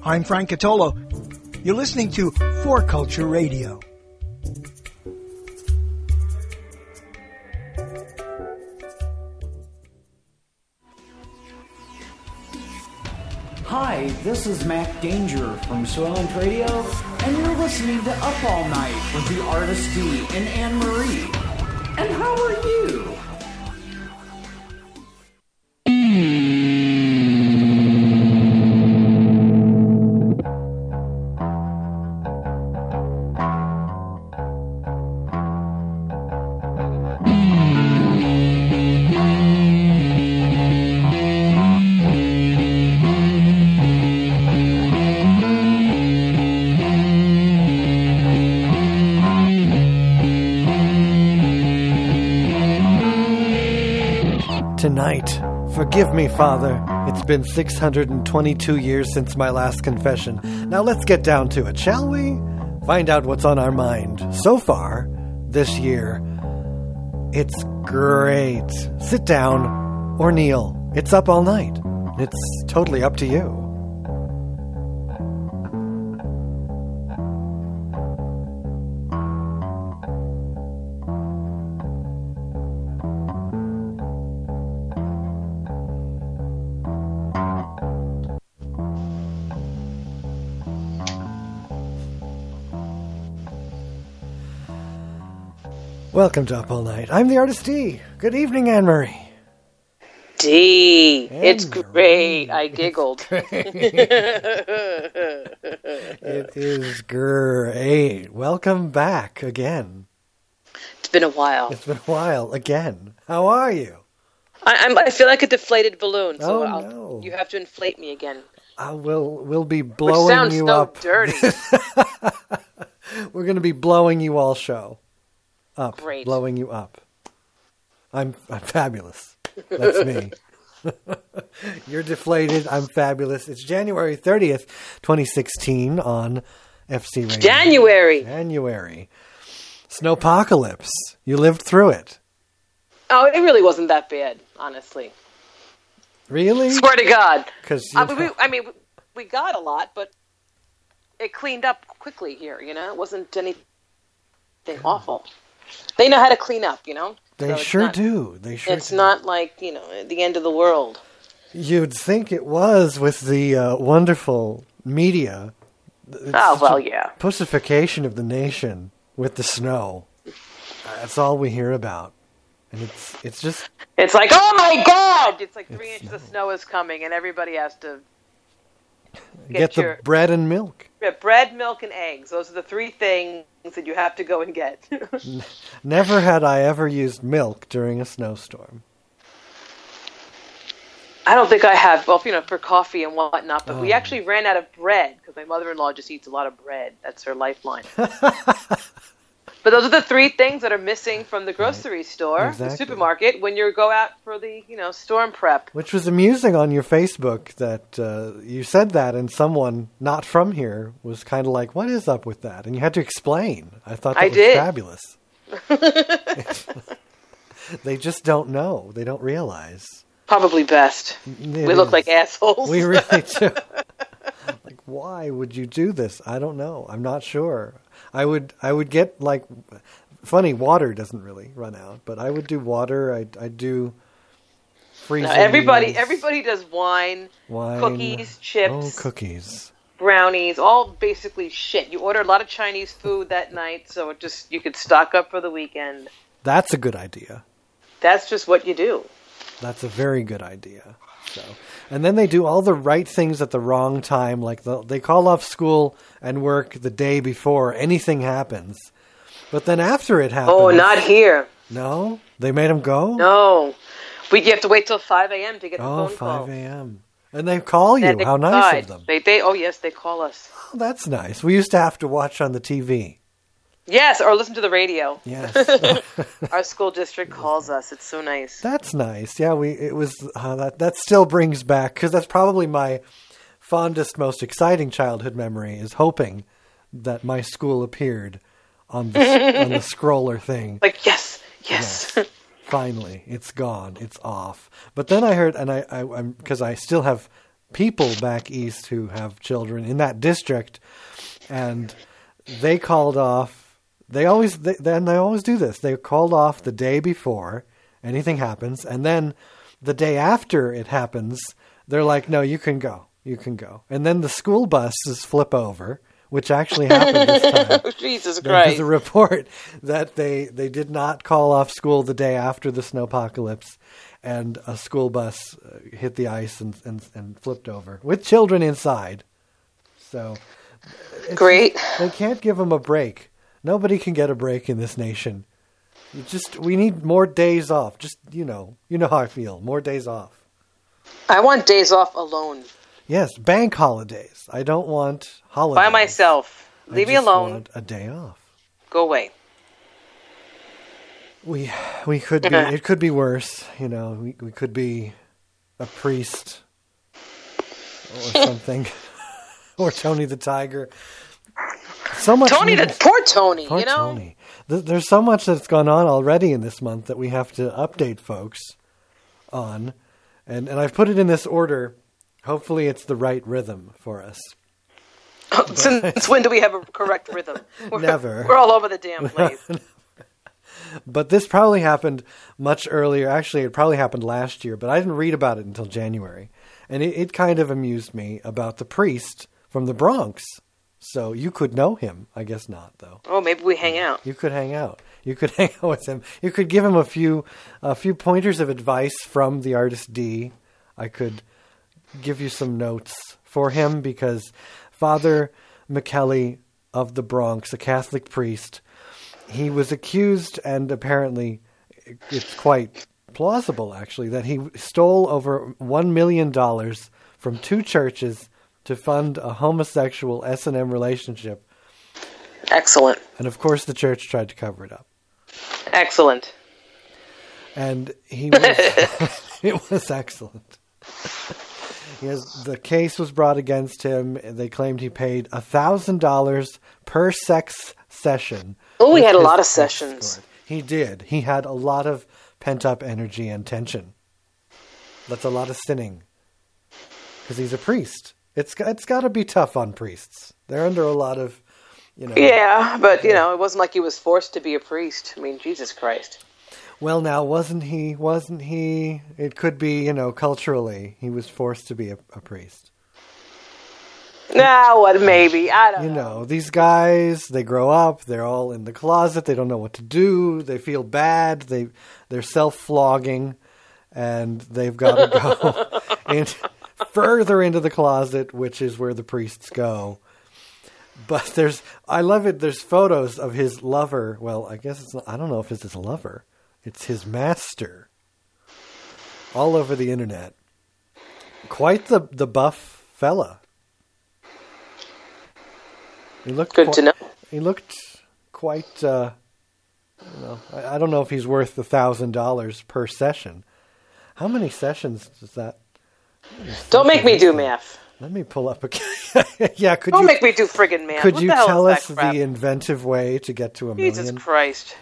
I'm Frank Catolo. You're listening to For Culture Radio. Hi, this is Mac Danger from Soylent Radio, and you're listening to Up All Night with the Artist D and Anne Marie. And how are you? Tonight, forgive me, Father. It's been 622 years since my last confession. Now let's get down to it, shall we? Find out what's on our mind. So far, this year, it's great. Sit down or kneel. It's Up All Night. It's totally up to you. Welcome to Up All Night. I'm the Artist D. Good evening, Anne Marie. D. It's great. I giggled. It is great. Welcome back again. It's been a while. It's been a while again. How are you? I feel like a deflated balloon, so no. You have to inflate me again. We'll be blowing you up. Which sounds so dirty. We're going to be blowing you all show. Up. Great. Blowing you up. I'm fabulous. That's me. You're deflated. I'm fabulous. It's January 30th, 2016 on FC Radio. January. Snowpocalypse. You lived through it. Oh, it really wasn't that bad, honestly. Really? Swear to God. Because we got a lot, but it cleaned up quickly here. You know, it wasn't anything awful. They know how to clean up, you know? They sure do. It's not like, you know, the end of the world. You'd think it was with the wonderful media. Yeah. Pussification of the nation with the snow. That's all we hear about. And it's just... It's like, oh my God! It's like 3 inches of snow is coming and everybody has to... Get the bread and milk. Yeah, bread, milk, and eggs. Those are the 3 things that you have to go and get. Never had I ever used milk during a snowstorm. I don't think I have. Well, you know, for coffee and whatnot. But we actually ran out of bread because my mother-in-law just eats a lot of bread. That's her lifeline. But those are the 3 things that are missing from the grocery store, the supermarket, when you go out for the, you know, storm prep. Which was amusing on your Facebook that you said that, and someone not from here was kind of like, what is up with that? And you had to explain. I thought that was fabulous. They just don't know. They don't realize. Probably best. We look like assholes. We really do. Like, why would you do this? I don't know. I'm not sure. I would get, like, funny, water doesn't really run out, but I would do water. I'd do freezing. No, everybody does wine, cookies, chips. Oh, cookies. Brownies, all basically shit. You order a lot of Chinese food that night, so you could stock up for the weekend. That's a good idea. That's just what you do. That's a very good idea. So, and then they do all the right things at the wrong time. Like they call off school and work the day before anything happens. But then after it happens... Oh, not here. No? They made them go? No. You have to wait till 5 a.m. to get the phone call. 5 a.m. And they call you. How nice of them. Yes, they call us. Oh, that's nice. We used to have to watch on the TV. Yes, or listen to the radio. Yes. Our school district calls us. It's so nice. That's nice. Yeah, it was that still brings back, because that's probably my fondest, most exciting childhood memory, is hoping that my school appeared on the scroller thing. Like, yes. Finally, it's gone. It's off. But then I heard, and I'm because I still have people back east who have children in that district, and they called off. They always do this. They called off the day before anything happens, and then the day after it happens, they're like, "No, you can go. You can go." And then the school buses flip over, which actually happened this time. Jesus Christ. There was a report that they did not call off school the day after the snowpocalypse, and a school bus hit the ice and flipped over with children inside. So great. They can't give them a break. Nobody can get a break in this nation. We need more days off. Just, you know how I feel. More days off. I want days off alone. Yes, bank holidays. I don't want holidays. By myself. Leave me alone. I want a day off. Go away. We could be. It could be worse. We could be a priest or something, or Tony the Tiger. So much. Poor Tony. Poor Tony. There's so much that's gone on already in this month that we have to update folks on, and I've put it in this order. Hopefully, it's the right rhythm for us. Since when do we have a correct rhythm? Never. We're all over the damn place. But this probably happened much earlier. Actually, it probably happened last year, but I didn't read about it until January. And it kind of amused me about the priest from the Bronx. So you could know him. I guess not, though. Oh, maybe we hang out. You could hang out. You could hang out with him. You could give him a few pointers of advice from the Artist D. I could give you some notes for him, because Father McKelly of the Bronx, a Catholic priest, he was accused, and apparently it's quite plausible, actually, that he stole over $1 million from 2 churches to fund a homosexual S&M relationship. Excellent. And of course the church tried to cover it up. Excellent. And he was, it was excellent. The case was brought against him. They claimed he paid $1,000 per sex session. Oh, he had a lot of sessions. He did. He had a lot of pent-up energy and tension. That's a lot of sinning. Because he's a priest. It's got to be tough on priests. They're under a lot of, Yeah, but, it wasn't like he was forced to be a priest. I mean, Jesus Christ. Well, now, wasn't he? It could be, culturally, he was forced to be a priest. No, what? Maybe. I don't know. These guys, they grow up, they're all in the closet, they don't know what to do, they feel bad, they're self-flogging, and they've got to go further into the closet, which is where the priests go. But I love it, there's photos of his lover. Well, I guess I don't know if it's his lover. It's his master. All over the internet. Quite the buff fella. He looked good to know. He looked quite, I don't know if he's worth $1,000 per session. How many sessions does that? Don't make me do math. Let me pull up a... Yeah, Don't make me do friggin' math. Could you tell us the inventive way to get to $1 million? Jesus Christ.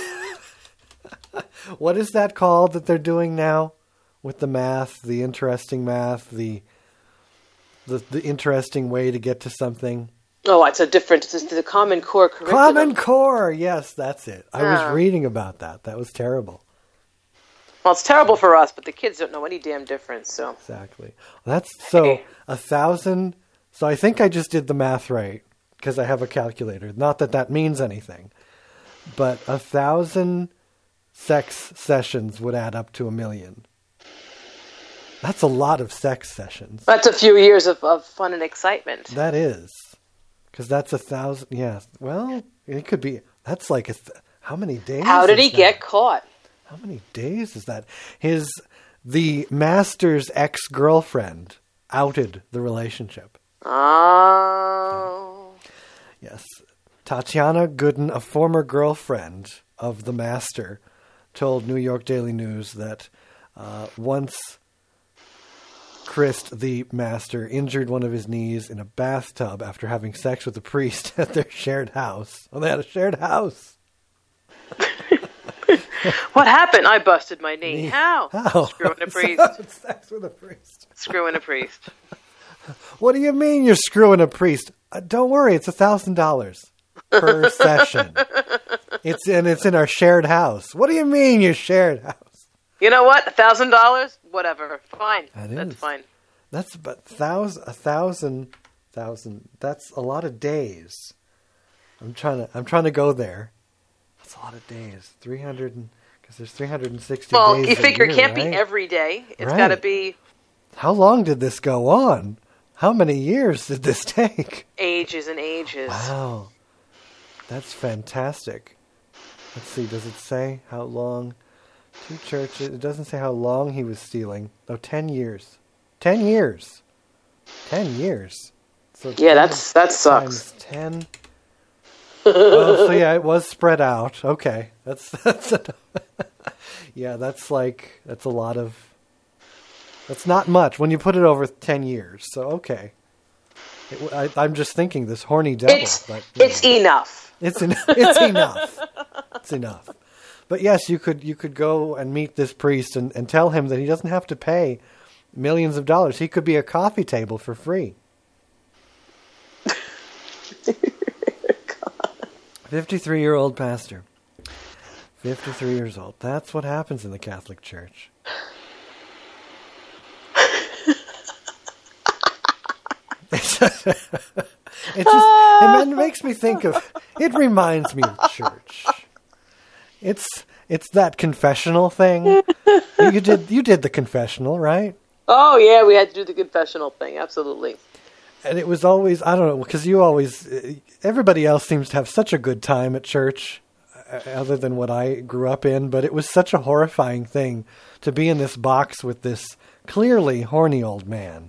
What is that called that they're doing now with the math, the interesting math, the interesting way to get to something? Oh, it's the Common Core curriculum. Common Core, yes, that's it. I was reading about that. That was terrible. Well, it's terrible for us, but the kids don't know any damn difference, so. Exactly. That's so 1,000. So I think I just did the math right because I have a calculator. Not that means anything, but 1,000 sex sessions would add up to $1 million. That's a lot of sex sessions. That's a few years of fun and excitement. That is. Because that's 1,000. Yeah. Well, it could be. That's like how many days? How did he get caught? How many days is that? The master's ex-girlfriend outed the relationship. Oh. Yes. Tatiana Gooden, a former girlfriend of the master, told New York Daily News that once Christ, the master, injured one of his knees in a bathtub after having sex with a priest at their shared house. Well, they had a shared house. What happened? I busted my knee. How? Screwing a priest. Sex with a priest. Screwing a priest. What do you mean you're screwing a priest? Don't worry, it's $1,000 per session. It's in our shared house. What do you mean your shared house? You know what? $1,000? Whatever. Fine. That's fine. That's but $1,000. That's a lot of days. I'm trying to go there. That's a lot of days. 300 because there's 360 well, days. You figure a year, it can't right? be every day. It's Right. got to be How long did this go on? How many years did this take? ages and ages. Wow. That's fantastic. Let's see, does it say how long? 2 churches. It doesn't say how long he was stealing. Oh, 10 years. 10 years. 10 years. So Yeah, 10 that sucks. times 10. Well, so yeah, it was spread out. Okay. That's yeah, that's a lot of, that's not much when you put it over 10 years. So, okay. I'm just thinking this horny devil. It's but, enough. It's enough. It's enough. But yes, you could go and meet this priest and tell him that he doesn't have to pay millions of dollars. He could be a coffee table for free. 53-year-old pastor. 53 years old. That's what happens in the Catholic Church. It makes me think of, it reminds me of church. It's that confessional thing. You did the confessional, right? Oh, yeah, we had to do the confessional thing. Absolutely. And it was always, I don't know, because everybody else seems to have such a good time at church, other than what I grew up in, but it was such a horrifying thing to be in this box with this clearly horny old man.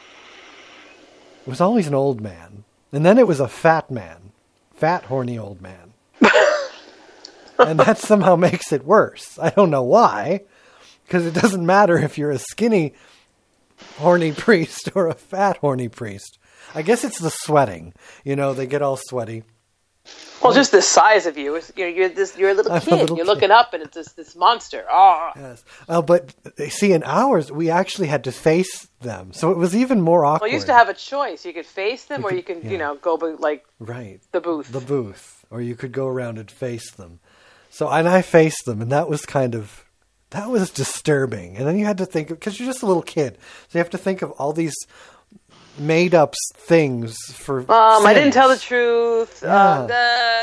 It was always an old man. And then it was a fat man. Fat, horny old man. And that somehow makes it worse. I don't know why. Because it doesn't matter if you're a skinny, horny priest or a fat, horny priest. I guess it's the sweating. They get all sweaty. Well, just the size of you. You're a little kid. You're looking up, and it's this monster. Oh. Yes. But see, in ours, we actually had to face them, so it was even more awkward. Well, you used to have a choice. You could face them, or you can, go right the booth. The booth, or you could go around and face them. And I faced them, and that was disturbing. And then you had to think, because you're just a little kid, so you have to think of all these made up things for I didn't tell the truth. Yeah.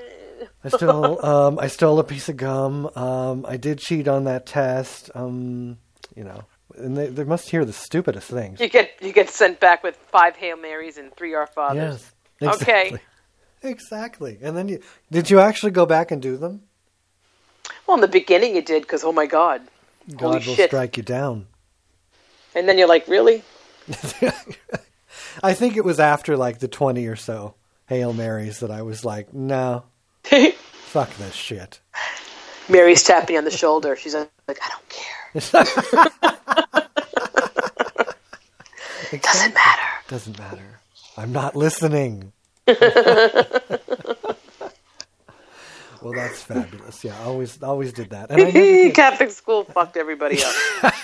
I stole a piece of gum. I did cheat on that test. And they must hear the stupidest things. You get sent back with 5 Hail Marys and 3 Our Fathers. Yes, exactly. Okay. Exactly. And then did you actually go back and do them? Well, in the beginning you did, because, oh my God. God will strike you down. And then you're like, really? I think it was after the 20 or so Hail Marys that I was like, no, fuck this shit. Mary's tapping on the shoulder. She's like, I don't care. Doesn't matter. Doesn't matter. I'm not listening. Well, that's fabulous. Yeah, always did that. And I Catholic school fucked everybody up.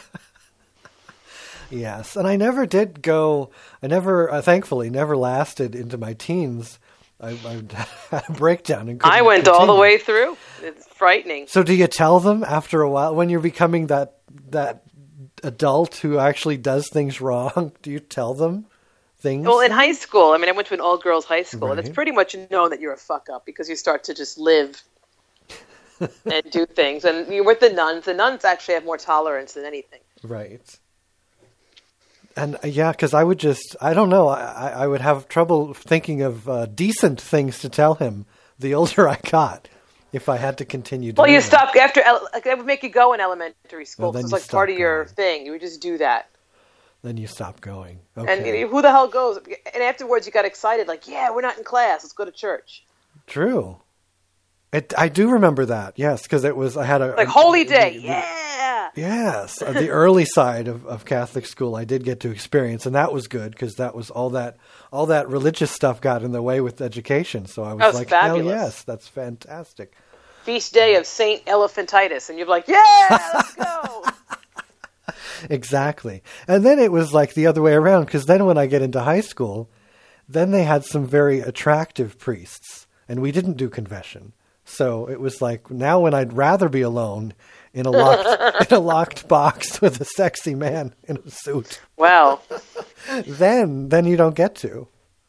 Yes, and I never did go. I never, thankfully, never lasted into my teens. I had a breakdown and I went all the way through. It's frightening. So, do you tell them after a while when you're becoming that adult who actually does things wrong? Do you tell them things? Well, in high school, I went to an all-girls high school, Right. and it's pretty much known that you're a fuck-up because you start to just live and do things. And you're with the nuns. The nuns actually have more tolerance than anything. Right. And yeah, because I don't know, I would have trouble thinking of decent things to tell him the older I got if I had to continue doing Well, you that. stop after, they would make you go in elementary school. then It's you like part stop of your going. thing. You would just do that. Then you stop going. Okay. And who the hell goes? And afterwards you got excited, like, yeah, we're not in class. Let's go to church. True. I do remember that, yes, because I had a... Like, holy day, yeah! Yes, the early side of Catholic school I did get to experience, and that was good because that was all that religious stuff got in the way with education. So I was like, fabulous. hell yes, that's fantastic. Feast day of Saint Elephantitis, and you're like, yeah, let's go! Exactly. And then it was like the other way around, because then when I get into high school, then they had some very attractive priests, and we didn't do confession. So it was like, now when I'd rather be alone in a locked box with a sexy man in a suit. Wow. Then you don't get to.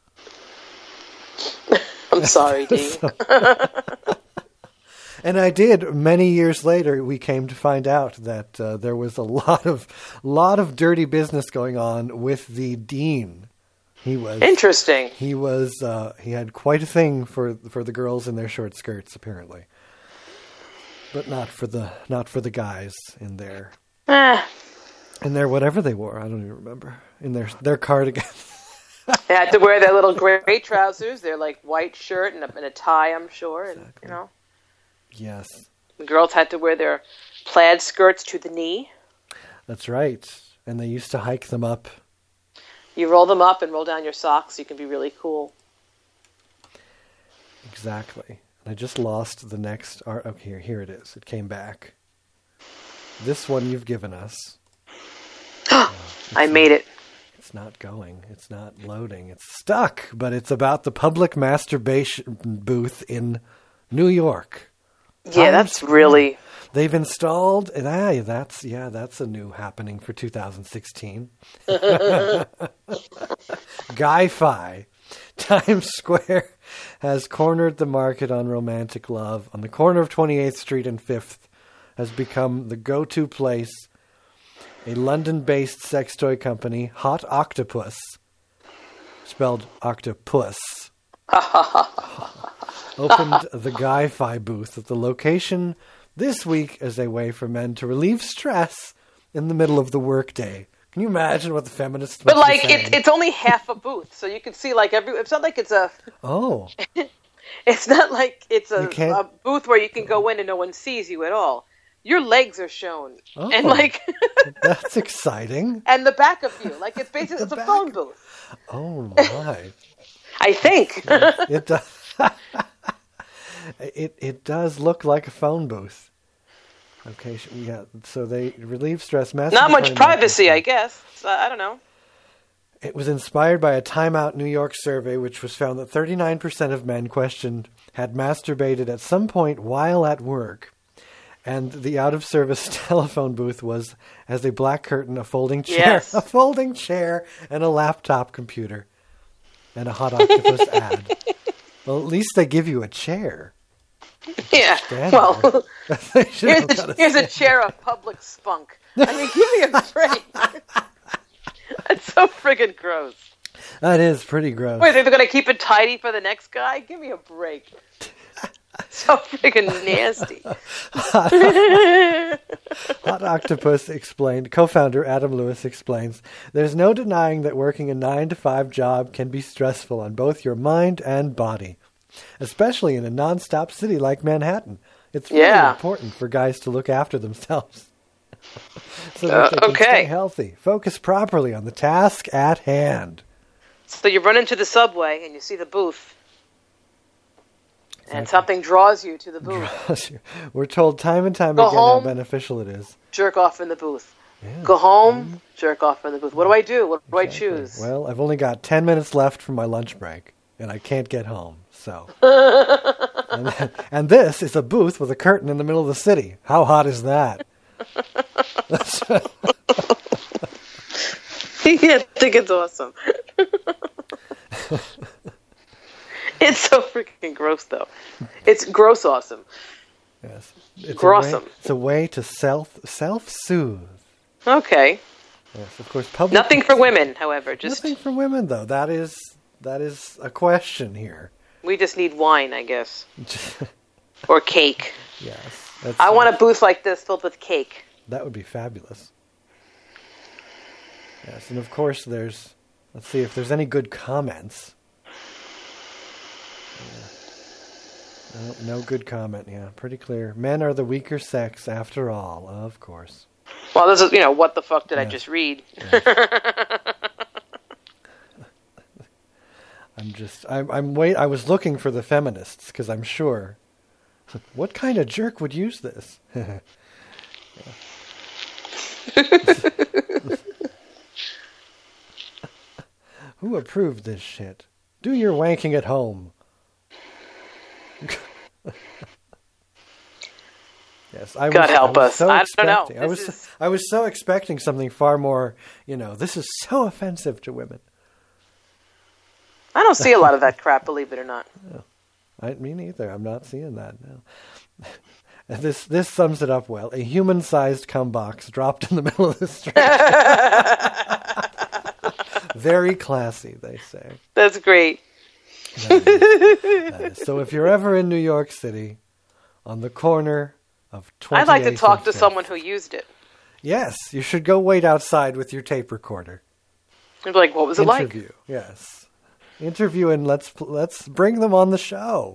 I'm sorry, Dean. And I did. Many years later, we came to find out that there was a lot of dirty business going on with the dean. He was interesting. He was he had quite a thing for the girls in their short skirts, apparently, but not for the guys in their whatever they wore. I don't even remember, in their cardigans. They had to wear their little gray trousers, their like white shirt and a tie, I'm sure, and Exactly. Yes. The girls had to wear their plaid skirts to the knee. That's right. And they used to hike them up. You roll them up and roll down your socks so you can be really cool. Exactly. And I just lost the next art. Okay, here it is. It came back. This one you've given us. I made it. It's not going. It's not loading. It's stuck. But it's about the public masturbation booth in New York. Yeah, that's really... They've installed... That's a new happening for 2016. Guy-Fi. Times Square has cornered the market on romantic love. On the corner of 28th Street and 5th has become the go-to place. A London-based sex toy company, Hot Octopus, spelled octopus, opened the Guy-Fi booth at the location this week as a way for men to relieve stress in the middle of the workday. Can you imagine what the feminists But must like, be saying? it's only half a booth, so you can see like it's not like it's a... Oh. It's not like it's a booth where you can go in and no one sees you at all. Your legs are shown. Oh. And like... That's exciting. And the back of you. Like, it's basically it's a phone booth. Oh, my. I think. It does. It does look like a phone booth. Okay, yeah. So they relieve stress. Not much privacy, I guess. I don't know. It was inspired by a Time Out New York survey, which was found that 39% of men questioned had masturbated at some point while at work, and the out-of-service telephone booth has a black curtain, a folding chair, Yes. a folding chair, and a laptop computer, and a Hot Octopus ad. Well, at least they give you a chair. Yeah. Stand Well, there. They should have got here's a chair of public spunk. I mean, give me a break. That's so friggin' gross. That is pretty gross. Wait, they're going to keep it tidy for the next guy? Give me a break. So friggin' nasty. Hot Octopus explained, co-founder Adam Lewis explains, there's no denying that working a 9-to-5 job can be stressful on both your mind and body, especially in a non-stop city like Manhattan. It's really important for guys to look after themselves so that they can stay healthy, focus properly on the task at hand. So you run into the subway and you see the booth. And something draws you to the booth. We're told time and time again how beneficial it is. Jerk off in the booth. Yeah. Go home, jerk off in the booth. What do I do? What do I choose? Well, I've only got 10 minutes left for my lunch break, and I can't get home. So, and this is a booth with a curtain in the middle of the city. How hot is that? I think it's awesome. It's so freaking gross, though. It's gross awesome. Yes, it's Grossum. It's a way to self-soothe. Okay. Yes, of course. Public Nothing for women, however. Nothing for women, though. That is a question here. We just need wine, I guess, or cake. Yes. I want a booth like this filled with cake. That would be fabulous. Yes, and of course let's see if there's any good comments. No good comment, yeah. Pretty clear. Men are the weaker sex after all, of course. Well, this is, what the fuck did I just read? I was looking for the feminists, because I'm sure. What kind of jerk would use this? Who approved this shit? Do your wanking at home. Yes, God help us. So I don't know. I was so expecting something far more, this is so offensive to women. I don't see a lot of that crap, believe it or not. Me neither. I'm not seeing that now. This sums it up well. A human-sized cum box dropped in the middle of the street. Very classy, they say. That's great. That is. So if you're ever in New York City, on the corner of 28th I'd like to talk to 5th, someone who used it. Yes, you should go wait outside with your tape recorder. And be like, what was it like? Interview, yes. Interview, and let's bring them on the show.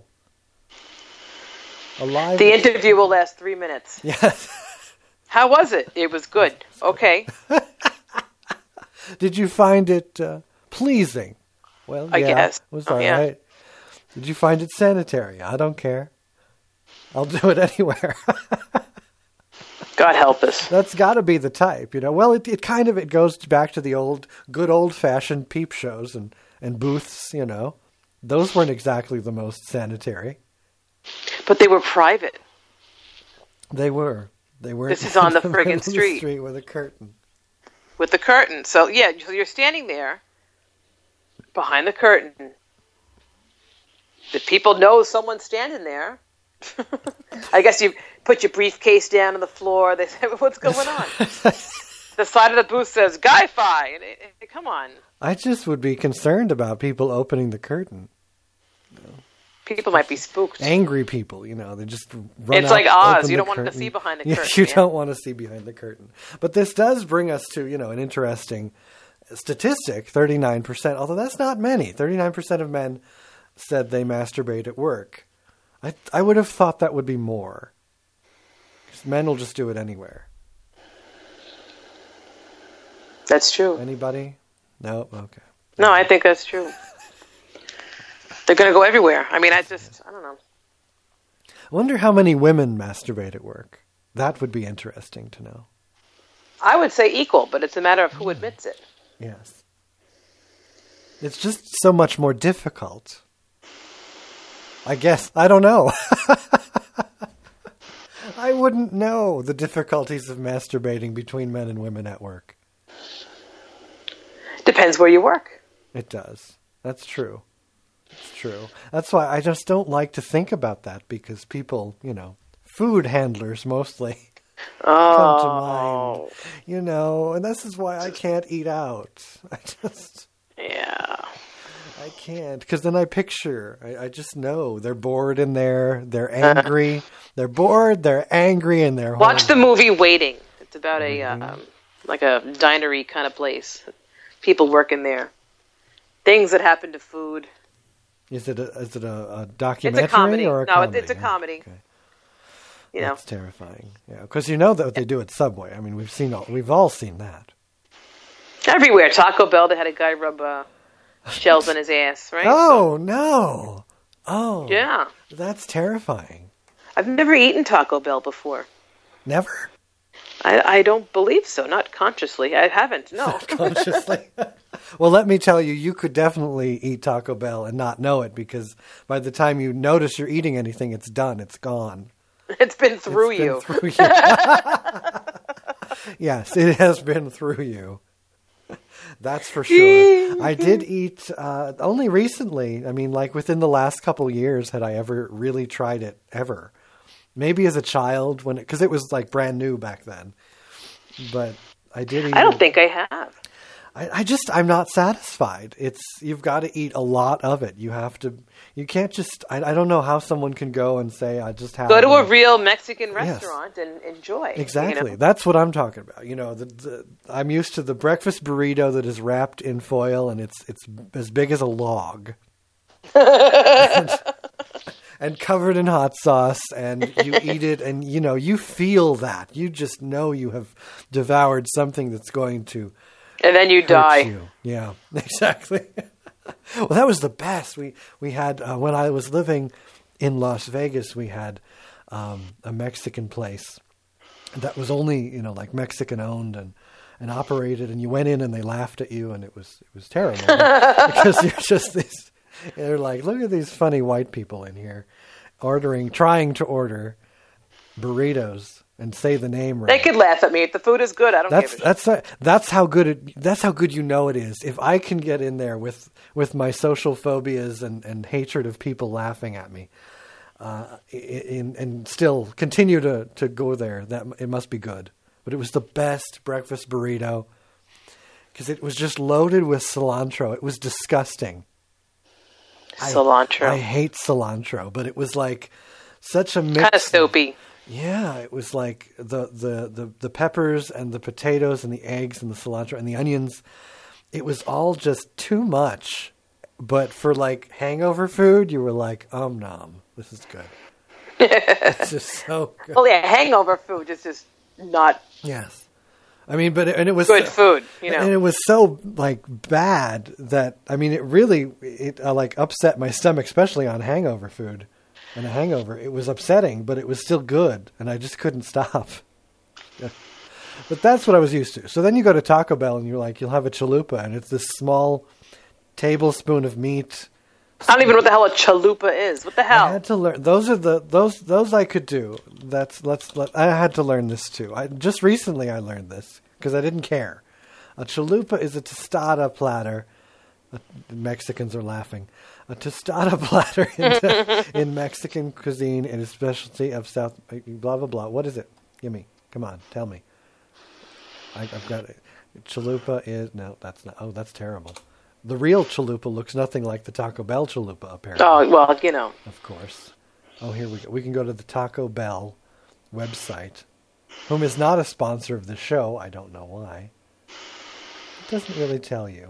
Alive. The interview will last 3 minutes. Yes. How was it? It was good. Okay. Did you find it pleasing? Well, I guess. It was all right. Did you find it sanitary? I don't care. I'll do it anywhere. God help us. That's got to be the type, Well, it goes back to the good old-fashioned peep shows and booths, Those weren't exactly the most sanitary. But they were private. They were. This is on the friggin' street. Street with a curtain. With the curtain. So, yeah, so you're standing there behind the curtain. The people know someone's standing there. I guess you put your briefcase down on the floor. They say, what's going on? The side of the booth says, Guy-Fi. Come on. I just would be concerned about people opening the curtain. People might be spooked. Angry people, they just run It's out, like Oz. You don't curtain. want to see behind the curtain. You don't want to see behind the curtain. But this does bring us to, an interesting statistic, 39%, although that's not many. 39% of men said they masturbate at work. I would have thought that would be more. Because men will just do it anywhere. That's true. Anybody? No? Okay. No, I think that's true. They're going to go everywhere. I don't know. I wonder how many women masturbate at work. That would be interesting to know. I would say equal, but it's a matter of who admits it. Yes. It's just so much more difficult. I guess. I don't know. I wouldn't know the difficulties of masturbating between men and women at work. Depends where you work. It does. That's true. It's true. That's why I just don't like to think about that, because people, food handlers mostly come to mind. And this is why I can't eat out. I can't, because then I picture, I just know they're bored in there, they're angry, they're bored, they're angry, and they're horny. Watch the movie Waiting. It's about like a dinery kind of place. People working there. Things that happen to food. Is it a documentary? It's a comedy. Or a comedy? It's a comedy. Okay. That's terrifying. Yeah, because that they do at Subway. We've all seen that. Everywhere. Taco Bell, they had a guy rub shells on his ass, right? Oh, no. Oh. Yeah. That's terrifying. I've never eaten Taco Bell before. Never? I don't believe so. Not consciously. I haven't, no. Not consciously. Well, let me tell you, you could definitely eat Taco Bell and not know it, because by the time you notice you're eating anything, it's done. It's gone. It's been through you. Yes, it has been through you. That's for sure. I did eat only recently. Within the last couple years, had I ever really tried it ever. Maybe as a child, because it was like brand new back then. But I did eat. I don't think I have. I'm not satisfied. You've got to eat a lot of it. You can't just, I don't know how someone can go and say, I just have. Go to a real Mexican restaurant and enjoy. Exactly. That's what I'm talking about. I'm used to the breakfast burrito that is wrapped in foil and it's as big as a log. And covered in hot sauce, and you eat it, and you feel that. You just know you have devoured something that's going to and then you die. You. Yeah, exactly. Well, that was the best. We had when I was living in Las Vegas, we had a Mexican place, that was only, like Mexican owned and operated, and you went in and they laughed at you, and it was terrible because you're just these. They're like, look at these funny white people in here trying to order burritos and say the name right. They could laugh at me if the food is good. I don't give a shit. That's how good it is. If I can get in there with my social phobias and hatred of people laughing at me, and still continue to go there, that it must be good. But it was the best breakfast burrito because it was just loaded with cilantro. It was disgusting. Cilantro. I hate cilantro, but it was like such a mix. Kind of soapy. Yeah, it was like the peppers and the potatoes and the eggs and the cilantro and the onions. It was all just too much. But for like hangover food, you were like, nom, this is good. It's just so good. Well, yeah, hangover food is just not. Yes. I mean, it was good food, and it was so like bad that it really like upset my stomach, especially on hangover food. And a hangover, it was upsetting, but it was still good, and I just couldn't stop. Yeah. But that's what I was used to. So then you go to Taco Bell, and you're like, you'll have a chalupa, and it's this small tablespoon of meat. I don't even know what the hell a chalupa is. What the hell? I had to learn. Those I could do. I had to learn this too. Just recently I learned this because I didn't care. A chalupa is a tostada platter. Mexicans are laughing. A tostada platter in Mexican cuisine and a specialty of South. Blah blah blah. What is it? Gimme. Come on. Tell me. I've got it. Chalupa is no. That's not. Oh, that's terrible. The real chalupa looks nothing like the Taco Bell chalupa, apparently. Oh, well, Of course. Oh, here we go. We can go to the Taco Bell website, whom is not a sponsor of the show. I don't know why. It doesn't really tell you.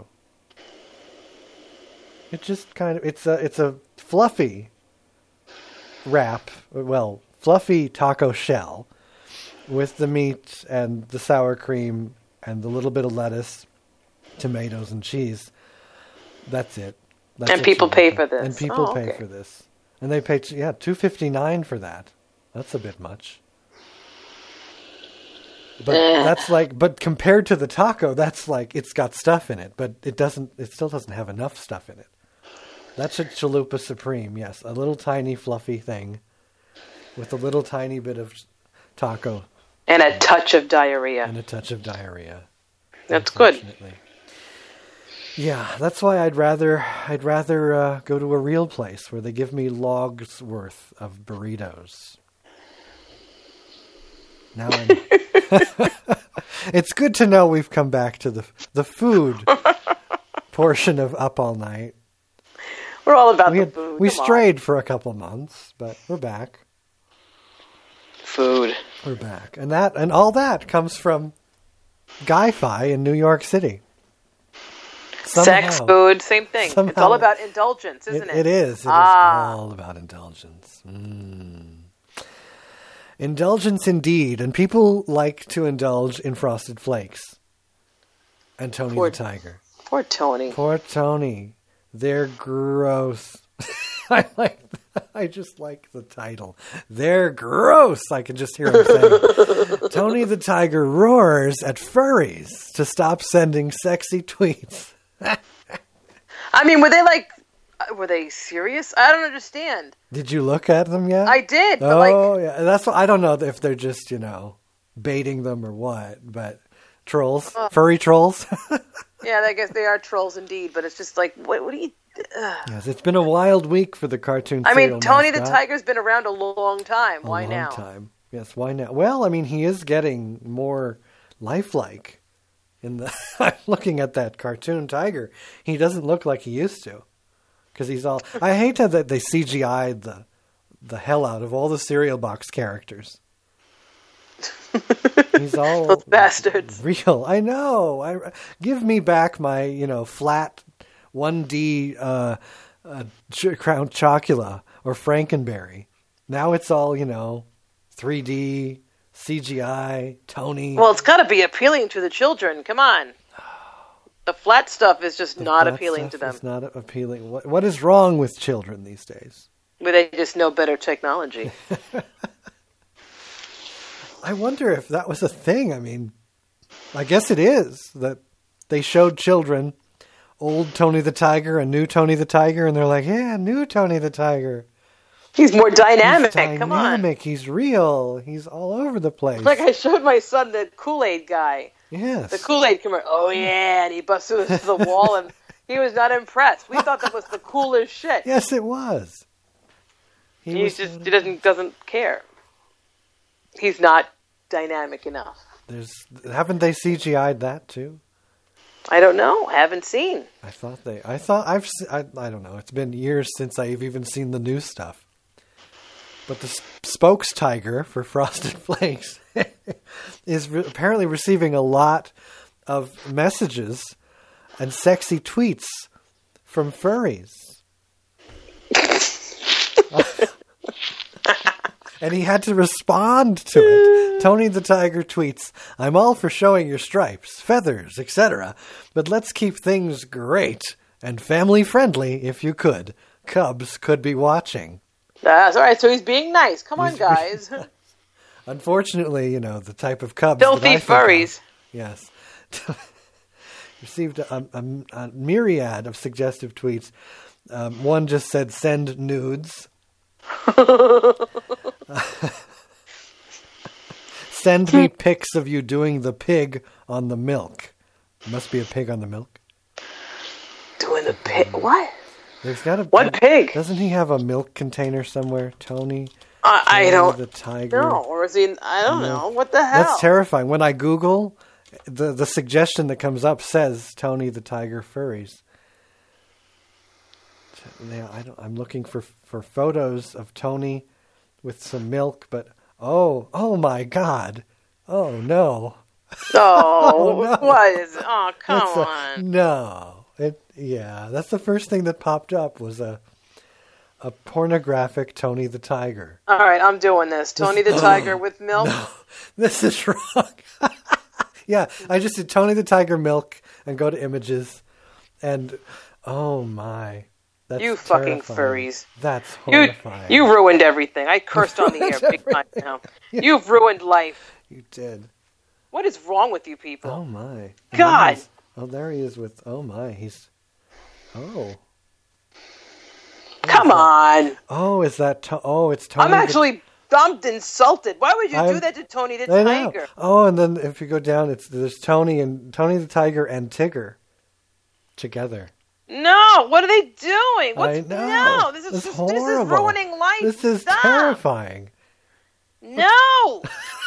It just it's a fluffy wrap, fluffy taco shell with the meat and the sour cream and the little bit of lettuce, tomatoes and cheese. That's it. And people pay for this. And people pay for this. And they pay, $2.59 for that. That's a bit much. But that's but compared to the taco, that's like, it's got stuff in it, but it still doesn't have enough stuff in it. That's a chalupa supreme, yes. A little tiny fluffy thing with a little tiny bit of taco. And a touch of diarrhea. That's good. Yeah, that's why I'd rather go to a real place where they give me logs worth of burritos. Now it's good to know we've come back to the food portion of Up All Night. We're all about the food. We strayed for a couple months, but we're back. Food. We're back, and all that comes from Guy-Fi in New York City. Sex, food, same thing. It's all about indulgence, isn't it? It is. It is all about indulgence. Indulgence indeed. And people like to indulge in Frosted Flakes. And Tony the Tiger. Poor Tony. Poor Tony. They're gross. I just like the title. They're gross. I can just hear him saying. Tony the Tiger roars at furries to stop sending sexy tweets. Were they serious? I don't understand. Did you look at them yet? I did. But yeah. That's what I don't know if they're just, baiting them or what, but trolls, furry trolls. Yeah, I guess they are trolls indeed, but it's just like, what do you... Yes, it's been a wild week for the cartoon Tony the Tiger's been around a long time. Why now? Time. Yes, why now? Well, he is getting more lifelike. I'm looking at that cartoon tiger. He doesn't look like he used to. Because he's all... I hate that they CGI'd the hell out of all the cereal box characters. He's all... Those bastards. Real. I know. Give me back my, flat 1D Count Chocula or Frankenberry. Now it's all, 3D, CGI, Tony. Well, it's got to be appealing to the children. Come on. The flat stuff is just not appealing to them. It's not appealing. What is wrong with children these days? Well, they just know better technology. I wonder if that was a thing. I mean, I guess it is, that they showed children old Tony the Tiger and new Tony the Tiger, and they're like, yeah, new Tony the Tiger. He's more dynamic. He's Come on. He's real. He's all over the place. Like I showed my son the Kool-Aid guy. Yes. The Kool-Aid commercial. Oh, yeah. And he busted through the wall, and he was not impressed. We thought that was the coolest shit. Yes, it was. He doesn't care. He's not dynamic enough. Haven't they CGI'd that too? I don't know. I haven't seen. I don't know. It's been years since I've even seen the new stuff. But the spokes tiger for Frosted Flakes is apparently receiving a lot of messages and sexy tweets from furries. And he had to respond to it. Tony the Tiger tweets, I'm all for showing your stripes, feathers, etc. But let's keep things great and family friendly if you could. Cubs could be watching. That's all right. So he's being nice. Come on, guys. Unfortunately, the type of cubs. Filthy furries. Yes. Received a myriad of suggestive tweets. One just said, send nudes. Send me pics of you doing the pig on the milk. Must be a pig on the milk. Doing the pig? What? There's got to be. What pig? Doesn't he have a milk container somewhere, Tony? I don't. The tiger. No, or is he? I don't know. What the hell? That's terrifying. When I Google, the suggestion that comes up says Tony the Tiger furries. Now, I'm looking for photos of Tony with some milk, but oh my God, oh no. Oh, no. What is? Oh, come on. No, that's the first thing that popped up was a pornographic Tony the Tiger. All right, I'm doing this. Tony the Tiger with milk. No, this is wrong. Yeah, I just did Tony the Tiger milk and go to images, and oh my. That's you fucking terrifying. Furries. That's horrifying. You ruined everything. I cursed on the air big time now. You've ruined life. You did. What is wrong with you people? Oh my. God. There he is with, oh my, Come on. Oh, is that, it's Tony. I'm insulted. Why would you do that to Tony the Tiger? Oh, and then if you go down, there's Tony the Tiger and Tigger together. No, what are they doing? I know. No, this is ruining life. This is Stop. terrifying. No.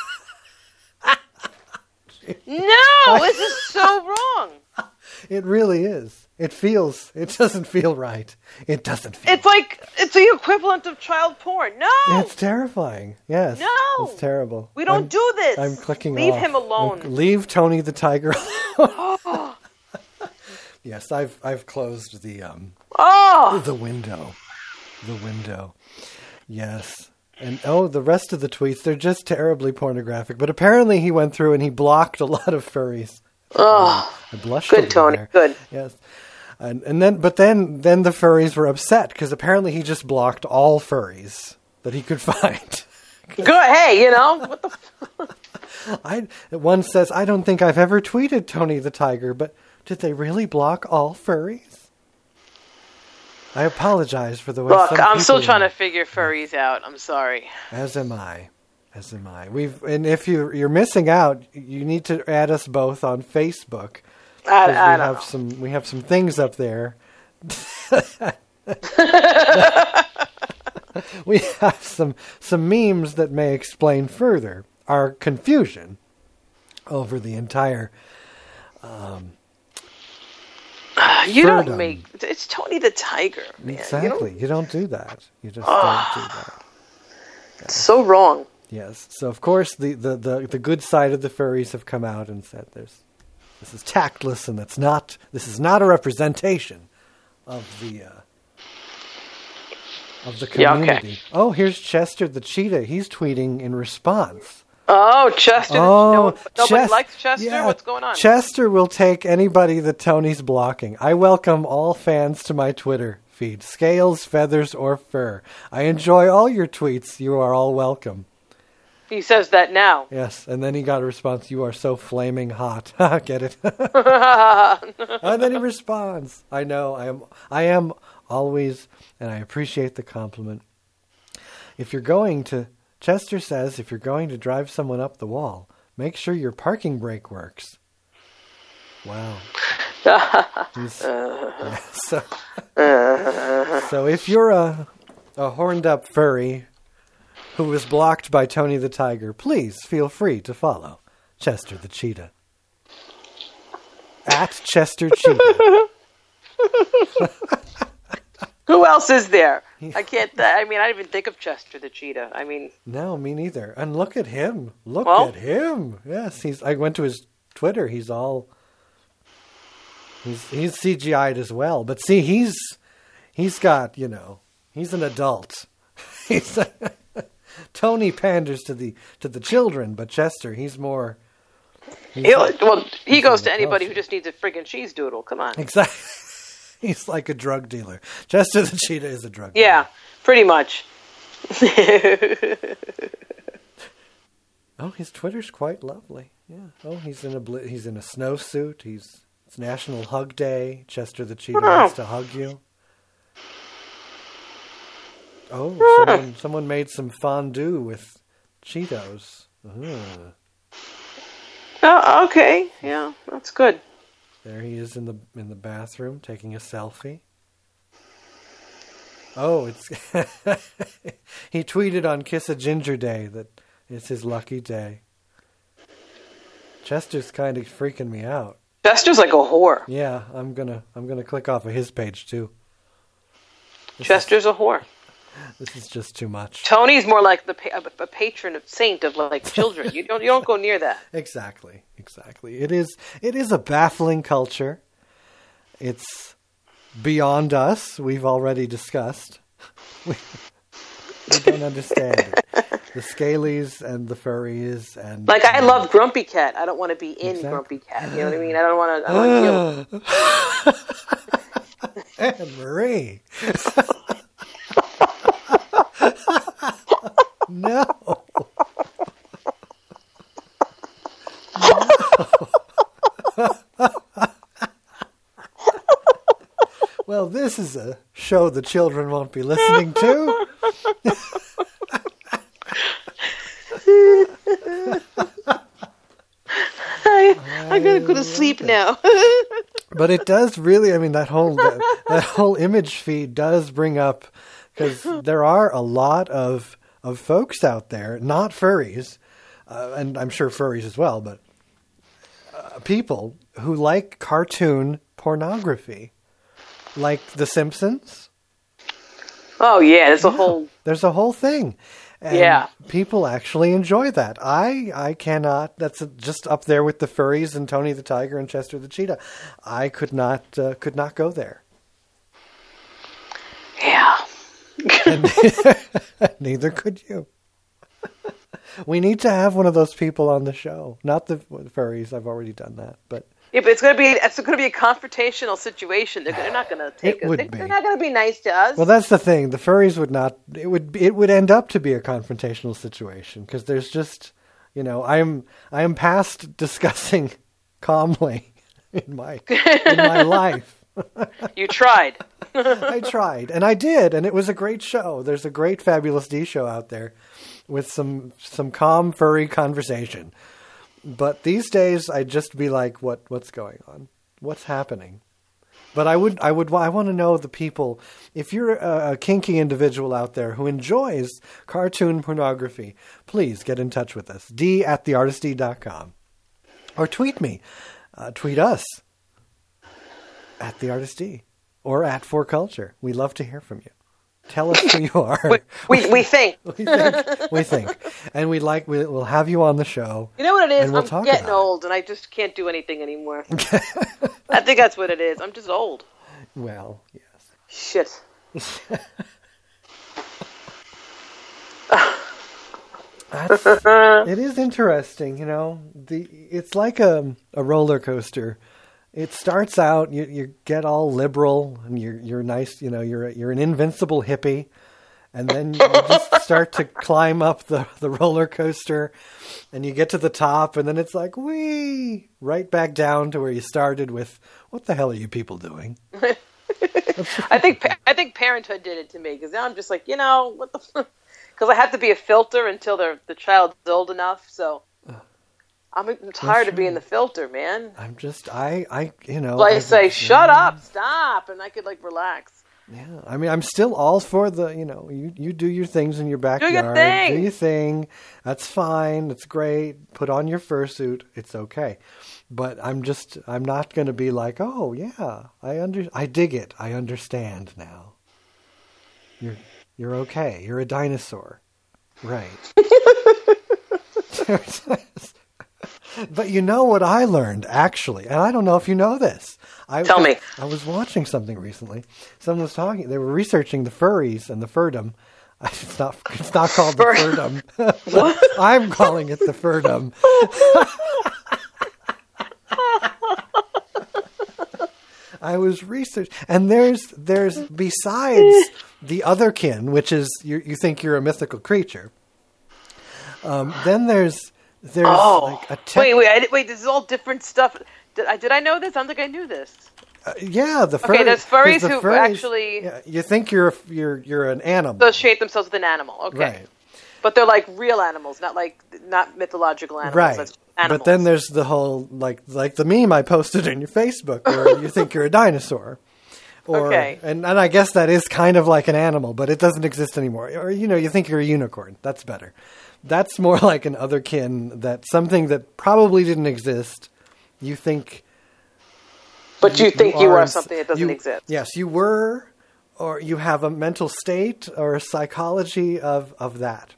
No, this is so wrong. It really is. It doesn't feel right. It doesn't feel It's the equivalent of child porn. No. It's terrifying. Yes. No. It's terrible. We don't do this. I'm clicking Leave off. him alone. Leave Tony the Tiger alone. Yes, I've closed the window. The window. Yes. And the rest of the tweets, they're just terribly pornographic. But apparently he went through and he blocked a lot of furries. Oh. I blushed. Good, Tony. There. Good. Yes. And then the furries were upset because apparently he just blocked all furries that he could find. Good. Hey, what the One says, I don't think I've ever tweeted Tony the Tiger, but did they really block all furries? I apologize for the way. Look, I'm still trying to figure furries out. I'm sorry. As am I. And if you're missing out, you need to add us both on Facebook. We have some things up there. We have some memes that may explain further our confusion over the entire. You don't make. It's Tony the Tiger, man. Exactly. You don't do that. You just don't do that. It's so wrong. Yes. So of course the good side of the furries have come out and said this is tactless and this is not a representation of the community. Yeah, okay. Oh, here's Chester the cheetah. He's tweeting in response. Oh, Chester. Nobody likes Chester? Yeah, what's going on? Chester will take anybody that Tony's blocking. I welcome all fans to my Twitter feed. Scales, feathers, or fur. I enjoy all your tweets. You are all welcome. He says that now. Yes, and then he got a response, "You are so flaming hot." Get it? And then he responds, "I know, I am always, and I appreciate the compliment. Chester says, if you're going to drive someone up the wall, make sure your parking brake works." Wow. So if you're a horned up furry who was blocked by Tony the Tiger, please feel free to follow Chester the Cheetah. At Chester Cheetah. Who else is there? I didn't even think of Chester the Cheetah. No, me neither. And look at him. Look at him. Yes, I went to his Twitter. He's CGI'd as well. But see, he's got, he's an adult. Tony panders to the children, but Chester, he goes to anybody who just needs a friggin' cheese doodle. Come on. Exactly. He's like a drug dealer. Chester the Cheetah is a drug dealer. Yeah, pretty much. Oh, his Twitter's quite lovely. Yeah. Oh, he's in a snowsuit. It's National Hug Day. Chester the Cheetah wants to hug you. Oh, someone made some fondue with Cheetos. Oh, okay. Yeah, that's good. There he is in the bathroom taking a selfie. Oh, he tweeted on Kiss a Ginger Day that it's his lucky day. Chester's kind of freaking me out. Chester's like a whore. Yeah, I'm gonna click off of his page too. Chester's a whore. This is just too much. Tony's more like a patron saint of like children. You don't go near that. Exactly. It is a baffling culture. It's beyond us. We've already discussed. We don't understand it. The scalies and the furries and I love Grumpy Cat. I don't want to be in Grumpy Cat. You know what I mean? I don't want to. Anne-Marie. No. Well, this is a show the children won't be listening to. I'm going to go to sleep now. But it does really, that whole image feed does bring up, because there are a lot of folks out there, not furries, and I'm sure furries as well, but people who like cartoon pornography, like The Simpsons. Oh yeah, there's a whole thing. And people actually enjoy that. I cannot. That's just up there with the furries and Tony the Tiger and Chester the Cheetah. I could not go there. Yeah. And neither could you. We need to have one of those people on the show. Not the furries. I've already done that, but. Yeah, but it's going to be a confrontational situation. They're not going to take us. They're not going to be nice to us. Well, that's the thing. The furries would not. It would end up to be a confrontational situation, because there's just, I am past discussing calmly in my life. You tried. I tried, and I did, and it was a great show. There's a great Fabulous D show out there with some calm furry conversation. But these days, I'd just be like, what's going on? What's happening? But I want to know the people. If you're a kinky individual out there who enjoys cartoon pornography, please get in touch with us. d@theartistd.com. Or tweet me. Tweet us at theartistd or at 4Culture. We love to hear from you. Tell us who you are. We think. we think. And we'll have you on the show. You know what it is? We'll I'm getting old and I just can't do anything anymore. I think that's what it is. I'm just old. Well, yes. Shit. It is interesting, it's like a roller coaster. It starts out, you get all liberal and you're nice, you're an invincible hippie, And then you just start to climb up the roller coaster, and you get to the top, and then it's like, whee, right back down to where you started with, what the hell are you people doing? I think Parenthood did it to me, because now I'm just like, what the fuck? Because I have to be a filter until the child's old enough, so I'm tired of being the filter, man. I'm just, So I say, shut up, stop, and I could, relax. Yeah, I mean, I'm still all for the, you do your things in your backyard. Do your thing. That's fine. It's great. Put on your fursuit. It's okay. But I'm not going to be like, oh, yeah, I dig it. I understand now. You're okay. You're a dinosaur. Right. But you know what I learned, actually, and I don't know if you know this. Tell me. I was watching something recently. Someone was talking. They were researching the furries and the furdom. It's not called the furdom. What? I'm calling it the furdom. I was researching, and there's besides the otherkin, which is you think you're a mythical creature. Then there's like a wait. This is all different stuff. Did I know this? I don't think I knew this. Yeah, the furries. Okay, there's furries who actually. Yeah, you think you're an animal. Associate themselves with an animal. Okay. Right. But they're like real animals, not mythological animals. Right. That's animals. But then there's the whole like the meme I posted in your Facebook where you think you're a dinosaur. Okay. And I guess that is kind of like an animal, but it doesn't exist anymore. Or you think you're a unicorn. That's better. That's more like an otherkin, that something that probably didn't exist. You think. But you think you are something that doesn't exist. Yes, you were, or you have a mental state or a psychology of that.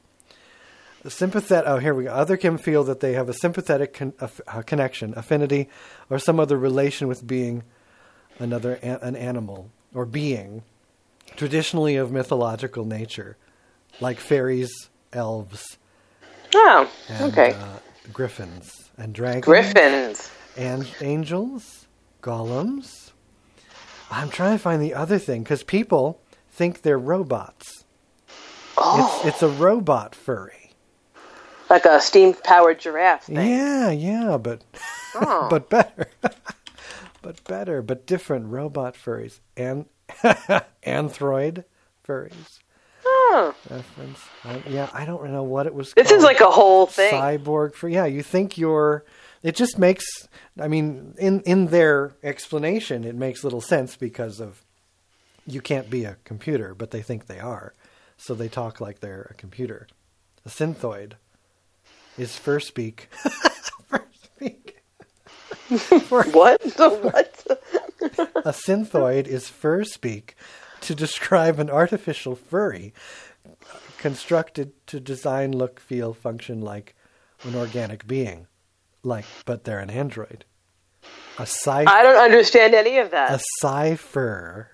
Here we go. Otherkin feel that they have a sympathetic connection, affinity, or some other relation with being an animal or being, traditionally of mythological nature, like fairies, elves. Oh, and, okay. Griffins and dragons. Griffins. And angels, golems. I'm trying to find the other thing, because people think they're robots. Oh. It's a robot furry. Like a steam-powered giraffe thing. Yeah, but but better. But different robot furries. And anthroid furries. Oh. Reference. I don't know what it was called. This is like a whole thing. Cyborg you think you're... It just makes... I mean, in their explanation, it makes little sense because of... You can't be a computer, but they think they are. So they talk like they're a computer. A synthoid is fur-speak. Fur-speak. What? What? A synthoid is fur-speak to describe an artificial furry constructed to design, look, feel, function like an organic being. But they're an android. I don't understand any of that. A cipher.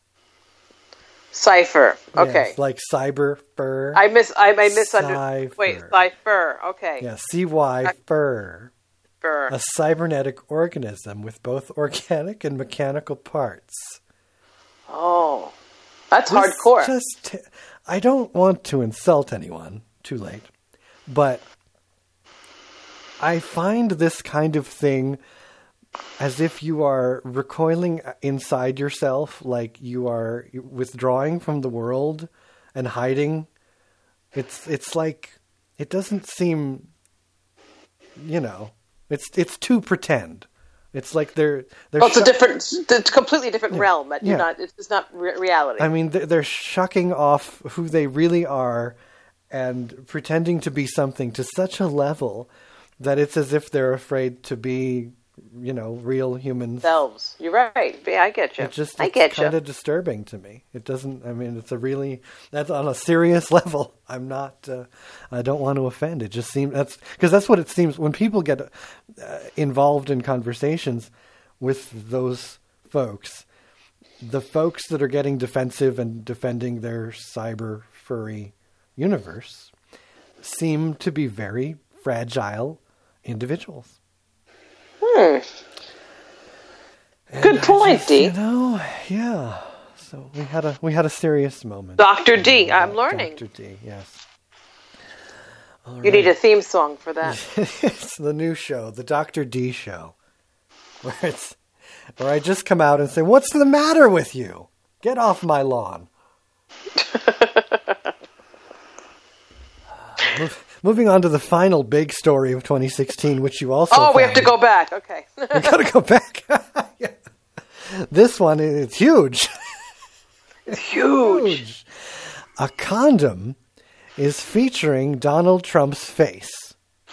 Cipher. Okay. Yes, like cyber fur. I misunderstood. Wait, cipher. Okay. Yeah, CY fur. Fur. A cybernetic organism with both organic and mechanical parts. Oh, that's hardcore. I don't want to insult anyone. Too late. But I find this kind of thing as if you are recoiling inside yourself, like you are withdrawing from the world and hiding. It's like, it doesn't seem, it's too pretend. It's like they're it's a completely different realm. It's not reality. I mean, they're shucking off who they really are and pretending to be something to such a level that it's as if they're afraid to be, real humans. Themselves. You're right. Yeah, I get you. It's kind of disturbing to me. It doesn't, that's on a serious level. I'm not, I don't want to offend. It just seems, because that's what it seems when people get involved in conversations with those folks. The folks that are getting defensive and defending their cyber furry universe seem to be very fragile individuals. Good point, Dee. Yeah. So So we had a serious moment. Dr. D, I'm learning. Dr. D, yes. All You need a theme song for that. It's the new show, the Dr. D show, where I just come out and say, "What's the matter with you? Get off my lawn." Moving on to the final big story of 2016, which you also we have found. to go back. Okay. We got to go back. Yeah. This one, it's huge. It's huge. A condom is featuring Donald Trump's face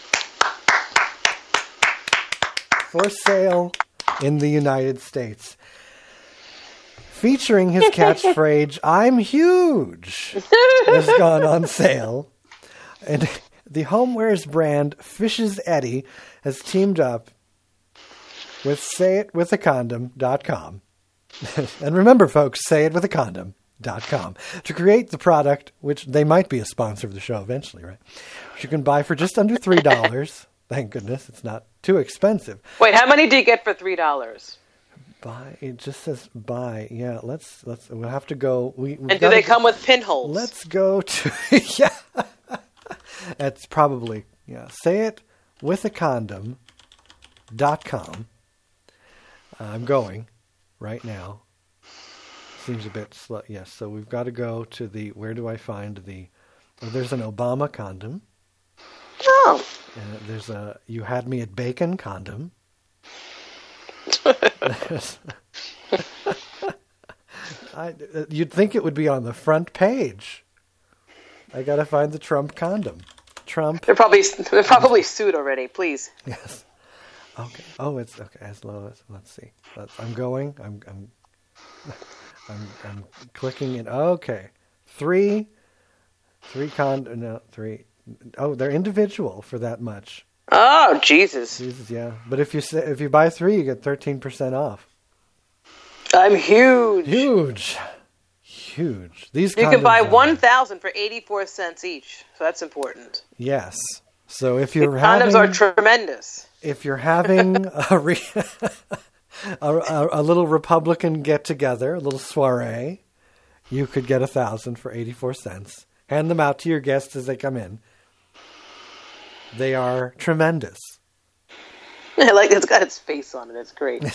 for sale in the United States. Featuring his catchphrase, "I'm huge," has gone on sale. And the homewares brand Fish's Eddy has teamed up with SayItWithACondom.com. And remember, folks, SayItWithACondom.com to create the product, which they might be a sponsor of the show eventually, right? Which you can buy for just under $3. Thank goodness it's not too expensive. Wait, how many do you get for $3? Buy. It just says buy. Yeah, let's. We'll have to go. And do they come with pinholes? Let's go to. Yeah. That's probably, SayItWithACondom.com. I'm going right now. Seems a bit slow. Yes, so we've got to go to where do I find there's an Obama condom. Oh. There's a You Had Me at Bacon condom. You'd think it would be on the front page. I got to find the Trump condom. Trump. They're probably sued already. Please. Yes. Okay. Oh, it's okay. As low as. Let's see. I'm going. I'm clicking it. Okay. Three. No, three. Oh, they're individual for that much. Oh, Jesus. Jesus, yeah. But if you buy 3, you get 13% off. I'm huge. Huge. These you can buy 1,000 for 84 cents each. So that's important. Yes. So if you're condoms are tremendous. If you're having a little Republican get together, a little soiree, you could get 1,000 for 84 cents. Hand them out to your guests as they come in. They are tremendous. It's got its face on it. It's great.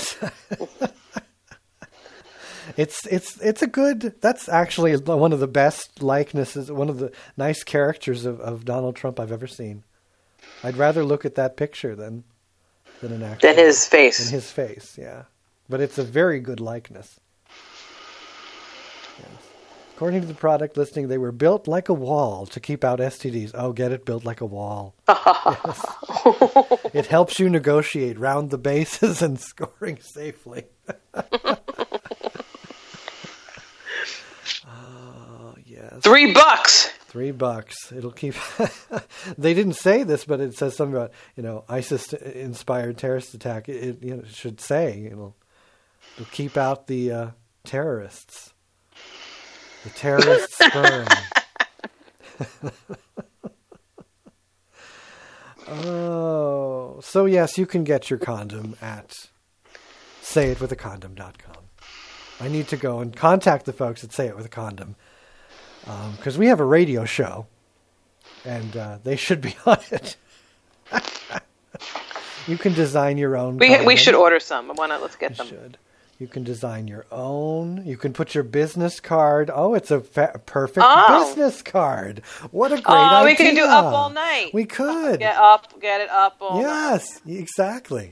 It's a good. That's actually one of the best likenesses, one of the nice characters of Donald Trump I've ever seen. I'd rather look at that picture than an actor. Than his face. Than his face, yeah. But it's a very good likeness. Yes. According to the product listing, they were built like a wall to keep out STDs. Oh, get it? Built like a wall. Yes. It helps you negotiate round the bases and scoring safely. Yes. $3. $3. It'll keep. They didn't say this, but it says something about ISIS-inspired terrorist attack. It should say it'll keep out the terrorists. The terrorist sperm. Oh, so yes, you can get your condom at SayItWithACondom.com. I need to go and contact the folks at Say It With a Condom. Because we have a radio show, and they should be on it. You can design your own. We should order some. Why not? Let's get them. Should. You can design your own. You can put your business card. Oh, it's a perfect business card. What a great idea. We can do Up All Night. We could. Get it up all night. Yes, exactly.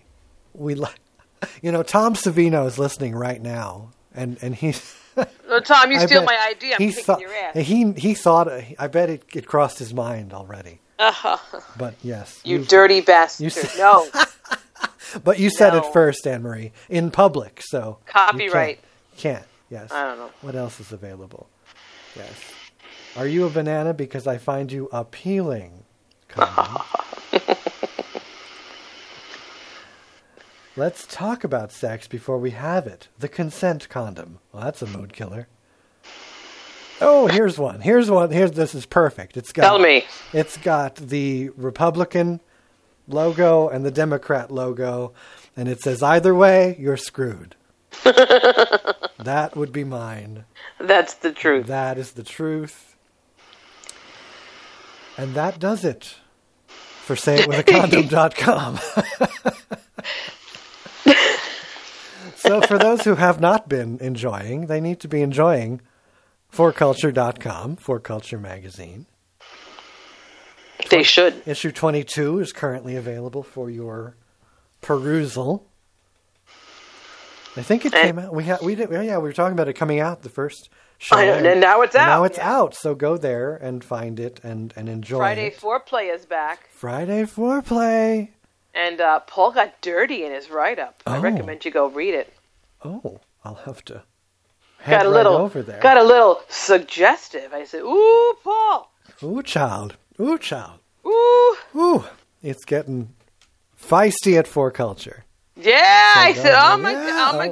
Tom Savino is listening right now, and he's. No, Tom, you steal my idea. I'm kicking your ass. He thought. I bet it crossed his mind already. But yes, you dirty bastard. No. But you said it first, Anne-Marie, in public, so copyright. You can't. Yes. I don't know. What else is available? Yes. Are you a banana because I find you appealing? Let's talk about sex before we have it. The consent condom. Well, that's a mood killer. Oh, here's one. This is perfect. Tell me. It's got the Republican logo and the Democrat logo, and it says, either way, you're screwed. That would be mine. That's the truth. That is the truth. And that does it for sayitwithacondom.com. So for those who have not been enjoying, they need to be enjoying 4culture.com, 4Culture magazine. They should. Issue 22 is currently available for your perusal. I think it came out. We were talking about it coming out, the first show. And now it's out. Now it's out. So go there and find it and enjoy Friday it. Foreplay is back. Friday Foreplay. And Paul got dirty in his write-up. I recommend you go read it. Oh, I'll have to head over there. Got a little suggestive. I said, ooh, Paul. Ooh, child. Ooh, child. Ooh. Ooh. It's getting feisty at 4Culture. Yeah, So I said, oh my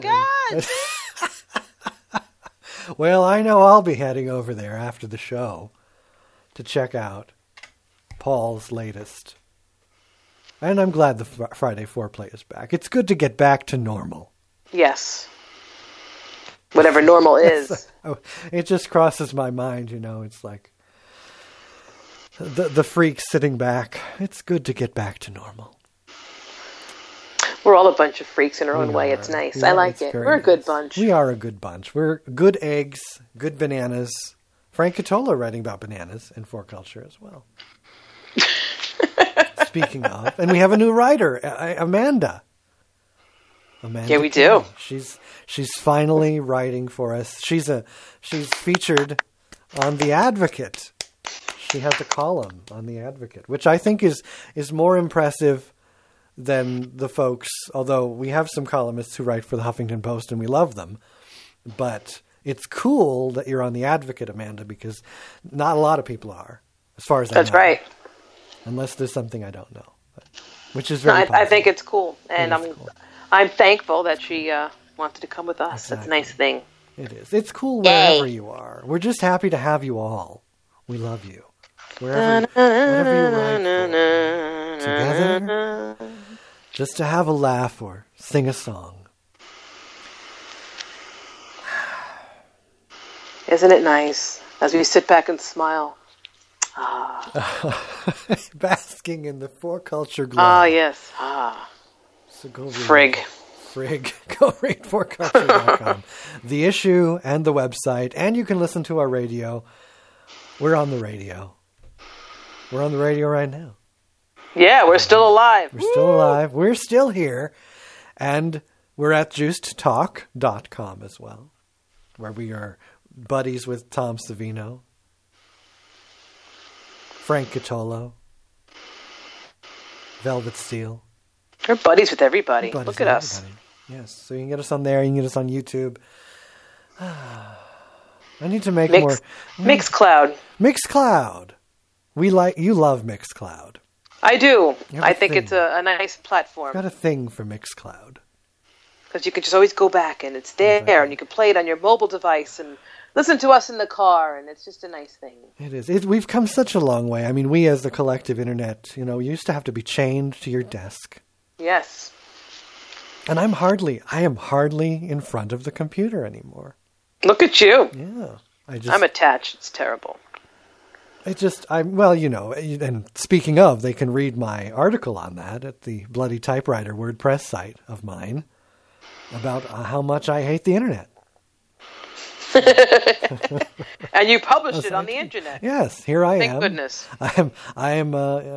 God. Well, I know I'll be heading over there after the show to check out Paul's latest. And I'm glad the Friday Foreplay is back. It's good to get back to normal. Yes. Whatever normal is. It just crosses my mind, It's like the freak sitting back. It's good to get back to normal. We're all a bunch of freaks in our own way. It's nice. I like it. We're a good bunch. We are a good bunch. We're good eggs, good bananas. Frank Catola writing about bananas in 4Culture as well. Speaking of, and we have a new writer, Amanda. Yeah, we do. She's finally writing for us. She's featured on The Advocate. She has a column on The Advocate, which I think is more impressive than the folks, although we have some columnists who write for the Huffington Post and we love them. But it's cool that you're on The Advocate, Amanda, because not a lot of people are, as far as I know. That's right. Unless there's something I don't know, which is very I think it's cool. And I'm thankful that she wanted to come with us. Exactly. That's a nice thing. It is. It's cool wherever you are. We're just happy to have you all. We love you. Wherever you write for. Together, just to have a laugh or sing a song. Isn't it nice as we sit back and smile? Basking in the 4Culture glow. Ah, yes. So go read Frig. Go read 4culture.com. The issue and the website, and you can listen to our radio. We're on the radio. We're on the radio right now. Yeah, we're still alive. We're still alive. We're still here. And we're at juicedtalk.com as well, where we are buddies with Tom Savino, Frank Catolo, Velvet Steel. We're buddies with everybody. Look at us. Yes, so you can get us on there. You can get us on YouTube. I need to make more. Mixcloud. Mixcloud. You love Mixcloud. I do. I think it's a nice platform. Got a thing for Mixcloud. Because you can just always go back and it's there, exactly. And you can play it on your mobile device and listen to us in the car, and it's just a nice thing. It is. We've come such a long way. I mean, we as the collective internet, used to have to be chained to your desk. Yes. And I am hardly in front of the computer anymore. Look at you. Yeah. I'm attached. It's terrible. And speaking of, they can read my article on that at the Bloody Typewriter WordPress site of mine about how much I hate the internet. And you published it on the internet. Yes, here I am. Thank goodness. I am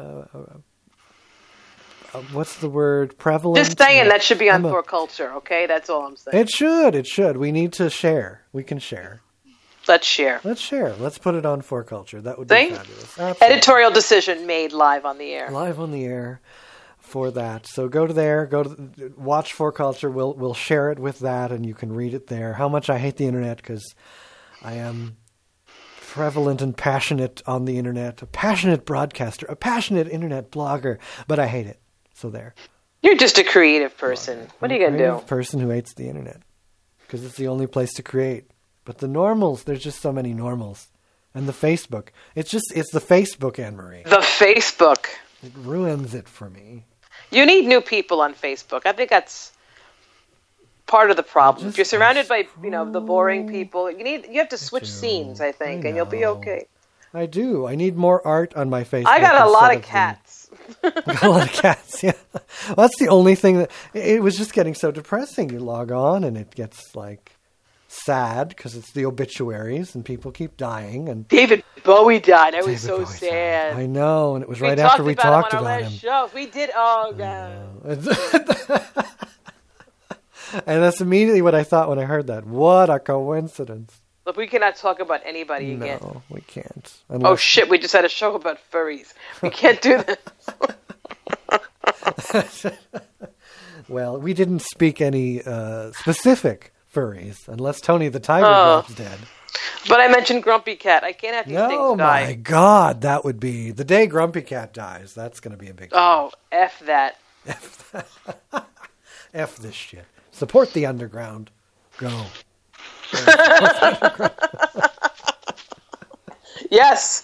what's the word? Prevalent? Just saying that should be on 4Culture, okay? That's all I'm saying. It should. We need to share. We can share. Let's share. Let's put it on 4Culture. That would be fabulous. Absolutely. Editorial decision made live on the air. Live on the air for that. So go to there. Watch 4Culture. We'll share it with that, and you can read it there. How much I hate the internet, because I am prevalent and passionate on the internet. A passionate broadcaster. A passionate internet blogger. But I hate it. So there. You're just a creative person. What are you going to do? A creative person who hates the internet. Because it's the only place to create. But the normals, there's just so many normals. And the Facebook. It's the Facebook, Anne-Marie. The Facebook. It ruins it for me. You need new people on Facebook. I think that's part of the problem. Just If you're surrounded by, the boring people, you have to switch scenes, I think, and you'll be know. okay. I do. I need more art on my Facebook. I got a lot instead of cats. Got a lot of cats, yeah. Well, that's the only thing that... It was just getting so depressing. You log on and it gets, sad because it's the obituaries and people keep dying. And David Bowie died. I was David so Bowie sad. died. I know, and it was right after we talked him on our about last him. show. We did. Oh, God. And that's immediately what I thought when I heard that. What a coincidence. Look, we cannot talk about anybody again. No, we can't. Oh, shit. We just had a show about furries. We can't do this. Well, we didn't speak any specific furries, unless Tony the Tiger drops dead. But I mentioned Grumpy Cat. I can't have these things die. Oh, my God. That would be... The day Grumpy Cat dies, that's going to be a big deal. Oh, F that. F this shit. Support the underground. Go. Yes.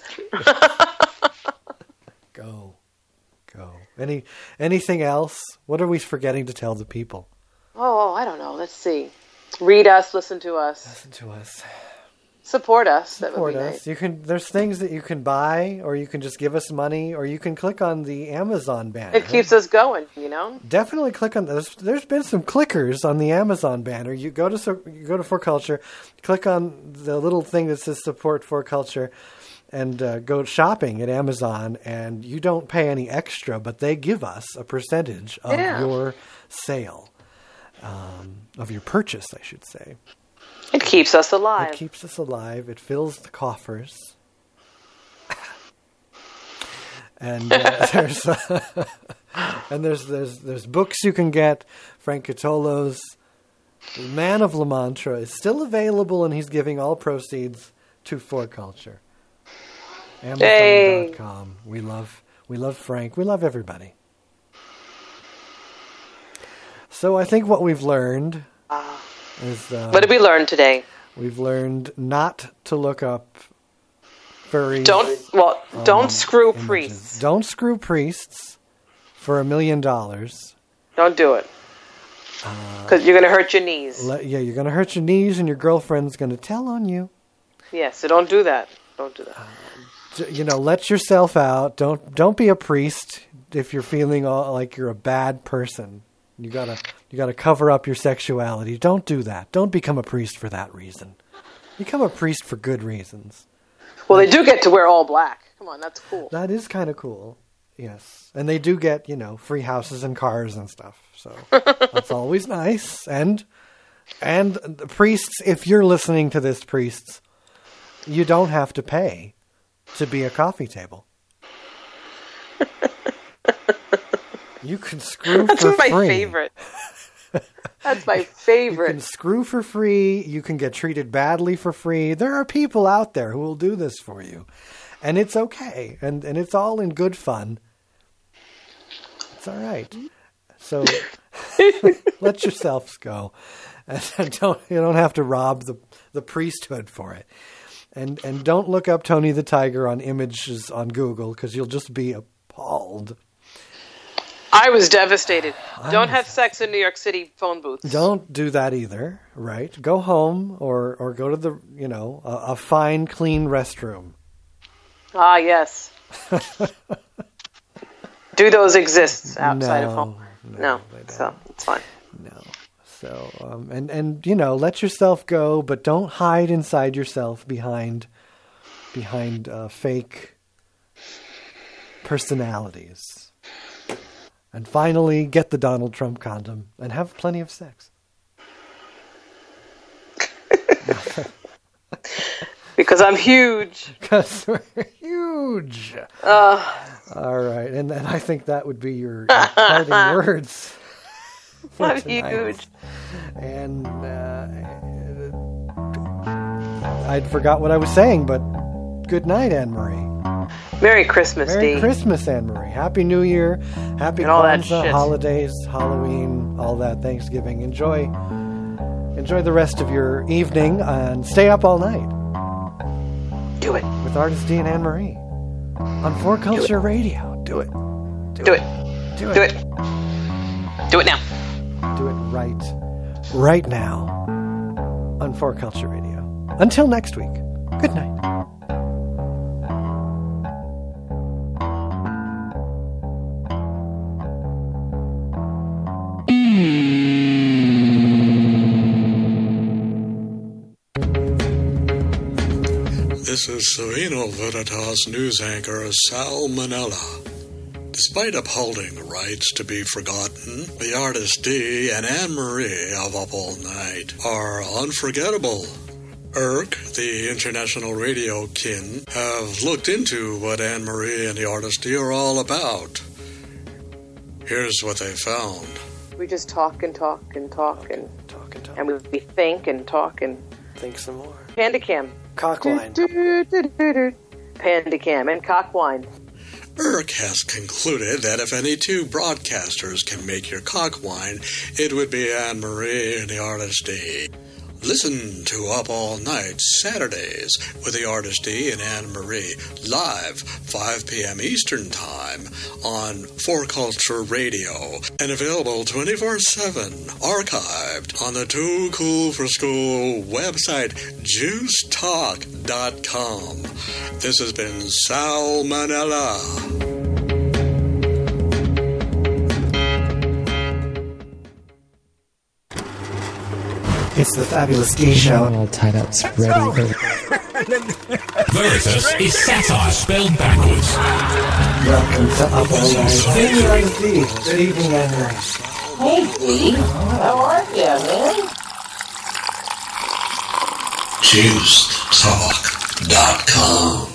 Go. Anything else? What are we forgetting to tell the people? Oh, I don't know. Let's see. Read us, listen to us. Listen to us. Support us. That would Support be us. nice. There's things that you can buy, or you can just give us money, or you can click on the Amazon banner. It keeps us going, Definitely click on this. There's been some clickers on the Amazon banner. You go to For Culture, click on the little thing that says Support For Culture, and go shopping at Amazon. And you don't pay any extra, but they give us a percentage of your sale, of your purchase, I should say. It keeps us alive. It keeps us alive. It fills the coffers. And there's books you can get. Frank Catolo's The Man of La Mantra is still available, and he's giving all proceeds to For Culture. Amazon.com. We love Frank. We love everybody. So I think what we've learned is... what did we learn today? We've learned not to look up furries. Don't screw images. priests. Don't screw priests for $1 million. Don't do it. Because you're going to hurt your knees. You're going to hurt your knees, and your girlfriend's going to tell on you. Yeah, so don't do that. Don't do that. Let yourself out. Don't be a priest if you're feeling like you're a bad person. You gotta cover up your sexuality. Don't do that. Don't become a priest for that reason. Become a priest for good reasons. Well, they do get to wear all black. Come on, that's cool. That is kind of cool. Yes. And they do get, free houses and cars and stuff. So that's always nice. And the priests, if you're listening to this, priests, you don't have to pay to be a coffee table. You can screw for free. That's my favorite. That's my favorite. You can screw for free. You can get treated badly for free. There are people out there who will do this for you. And it's okay. And it's all in good fun. It's all right. So let yourselves go. And you don't have to rob the priesthood for it. And don't look up Tony the Tiger on images on Google, because you'll just be appalled. I was devastated. Don't have sex in New York City phone booths. Don't do that either, right? Go home or go to a fine, clean restroom. Ah, yes. Do those exist outside of home? No. So it's fine. No. So and let yourself go, but don't hide inside yourself behind fake personalities. And finally, get the Donald Trump condom and have plenty of sex. Because I'm huge. Because we're huge. All right. And I think that would be your parting words. I'm huge. And I'd forgot what I was saying, but good night, Anne-Marie. Merry Christmas, Merry Dee. Christmas, Anne-Marie. Happy New Year. Happy Kwanzaa, holidays, Halloween, all that, Thanksgiving. Enjoy the rest of your evening and stay up all night. Do it. With Artist Dee and Anne-Marie on For Culture Radio. Do it. Do it. Do it. Do it. Do it now. Do it right right now on 4Culture Radio. Until next week, good night. This is Sereno Veritas news anchor Sal Manella. Despite upholding the rights to be forgotten, the artist Dee and Anne-Marie of Up All Night are unforgettable. Irk, the international radio kin, have looked into what Anne-Marie and the artist Dee are all about. Here's what they found. We just talk and talk and talk and Talk and talk. and we think and talk and Think some more. Pandacam. Cockwine. Pandacam and Cockwine. Irk has concluded that if any two broadcasters can make your cockwine, it would be Anne-Marie and the artist Dee. Listen to Up All Night Saturdays with the artist Dee and Anne-Marie live 5 p.m. Eastern Time on 4Culture Radio and available 24/7, archived on the Too Cool for School website juicetalk.com. This has been Sal Manella. It's the Fabulous Dee Show. All tied up, ready. Veritas is satire spelled backwards. Welcome to Up All Night. Hey, artist Dee. Good evening, Anne-Marie. Hey, Dee. How are you, man? JuiceTalk.com